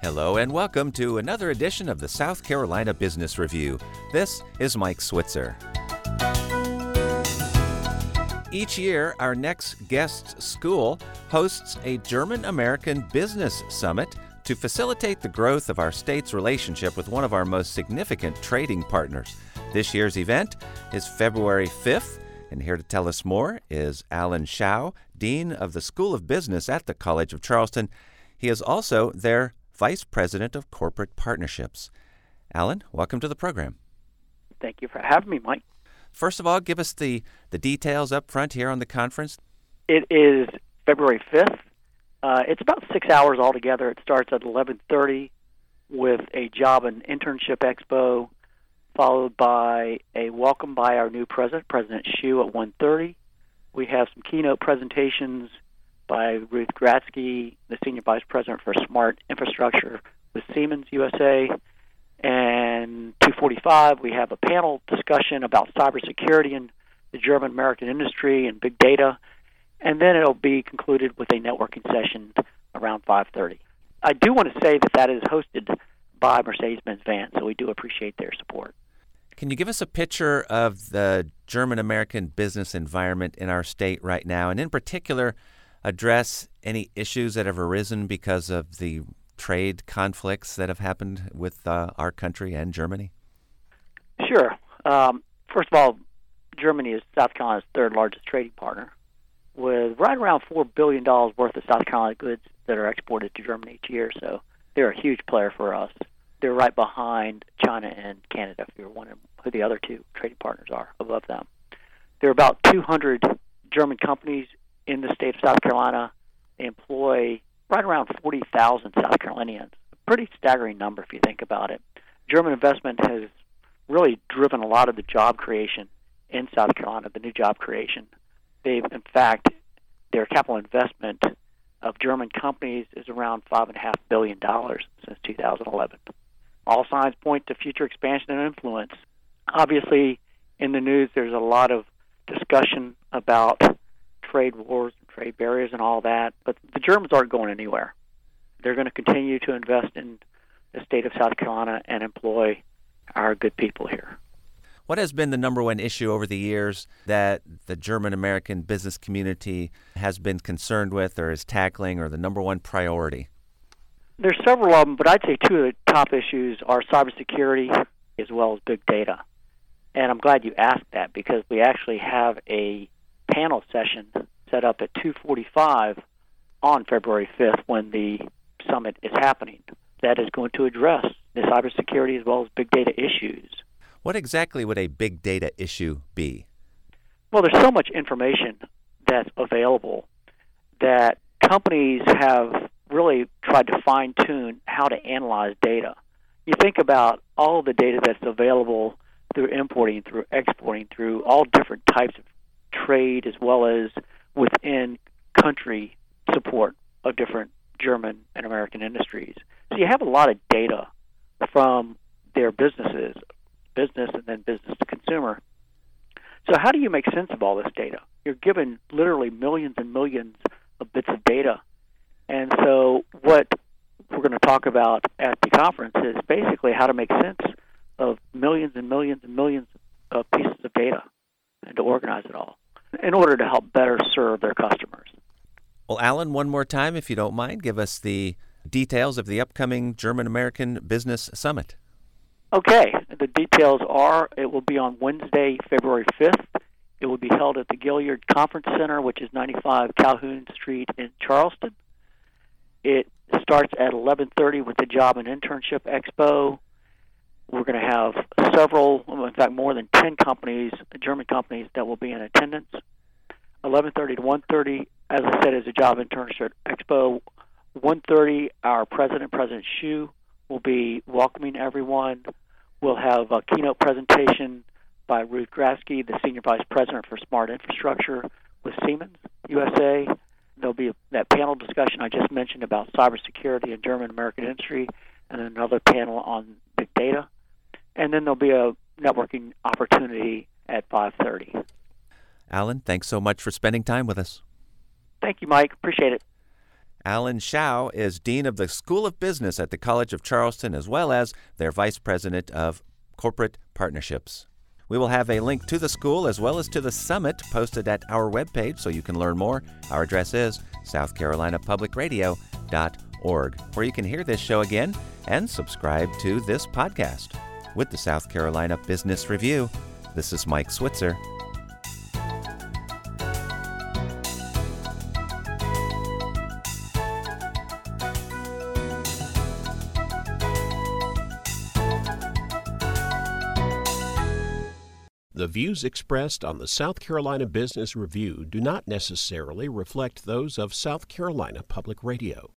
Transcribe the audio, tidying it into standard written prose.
Hello and welcome to another edition of the South Carolina Business Review. This is Mike Switzer. Each year, our next guest school hosts a German-American Business Summit to facilitate the growth of our state's relationship with one of our most significant trading partners. This year's event is February 5th, and here to tell us more is Alan Shao, Dean of the School of Business at the College of Charleston. He is also their Vice President of Corporate Partnerships. Alan, welcome to the program. Thank you for having me, Mike. First of all, give us the details up front here on the conference. It is February 5th. It's about 6 hours altogether. It starts at 11:30 with a job and internship expo, followed by a welcome by our new president, President Hsu, at 1:30. We have some keynote presentations by Ruth Gratzke, the Senior Vice President for Smart Infrastructure with Siemens USA. And 2:45, we have a panel discussion about cybersecurity in the German-American industry and big data. And then it'll be concluded with a networking session around 5:30. I do want to say that is hosted by Mercedes-Benz Vans, so we do appreciate their support. Can you give us a picture of the German-American business environment in our state right now, and in particular, address any issues that have arisen because of the trade conflicts that have happened with our country and Germany? Sure. First of all, Germany is South Carolina's third largest trading partner, with right around $4 billion worth of South Carolina goods that are exported to Germany each year. So they're a huge player for us. They're right behind China and Canada, if you're wondering who the other two trading partners are above them. There are about 200 German companies in the state of South Carolina. They employ right around 40,000 South Carolinians. A pretty staggering number if you think about it. German investment has really driven a lot of the job creation in South Carolina, the new job creation. In fact, their capital investment of German companies is around $5.5 billion since 2011. All signs point to future expansion and influence. Obviously, in the news, there's a lot of discussion about trade wars and trade barriers and all that, but the Germans aren't going anywhere. They're going to continue to invest in the state of South Carolina and employ our good people here. What has been the number one issue over the years that the German-American business community has been concerned with or is tackling, or the number one priority? There's several of them, but I'd say two of the top issues are cybersecurity as well as big data. And I'm glad you asked that because we actually have a panel session set up at 2:45 on February 5th when the summit is happening that is going to address the cybersecurity as well as big data issues. What exactly would a big data issue be? Well, there's so much information that's available that companies have really tried to fine-tune how to analyze data. You think about all the data that's available through importing, through exporting, through all different types of trade as well as within country support of different German and American industries. So you have a lot of data from their businesses, business and then business to consumer. So how do you make sense of all this data? You're given literally millions and millions of bits of data. And so what we're going to talk about at the conference is basically how to make sense of millions and millions and millions of pieces of data and to organize it all in order to help better serve their customers. Well, Alan, one more time, if you don't mind, give us the details of the upcoming German-American Business Summit. Okay. The details are it will be on Wednesday, February 5th. It will be held at the Gilliard Conference Center, which is 95 Calhoun Street in Charleston. It starts at 11:30 with the Job and Internship Expo. We're going to have several, in fact, more than 10 companies, German companies, that will be in attendance. 11:30 to 1:30, as I said, is a Job Internship Expo. 1:30, our president, President Hsu, will be welcoming everyone. We'll have a keynote presentation by Ruth Gratzke, the Senior Vice President for Smart Infrastructure with Siemens USA. There'll be that panel discussion I just mentioned about cybersecurity and German-American industry, and another panel on big data. And then there'll be a networking opportunity at 5:30. Alan, thanks so much for spending time with us. Thank you, Mike. Appreciate it. Alan Shao is Dean of the School of Business at the College of Charleston, as well as their Vice President of Corporate Partnerships. We will have a link to the school as well as to the summit posted at our webpage so you can learn more. Our address is southcarolinapublicradio.org, where you can hear this show again and subscribe to this podcast. With the South Carolina Business Review, this is Mike Switzer. The views expressed on the South Carolina Business Review do not necessarily reflect those of South Carolina Public Radio.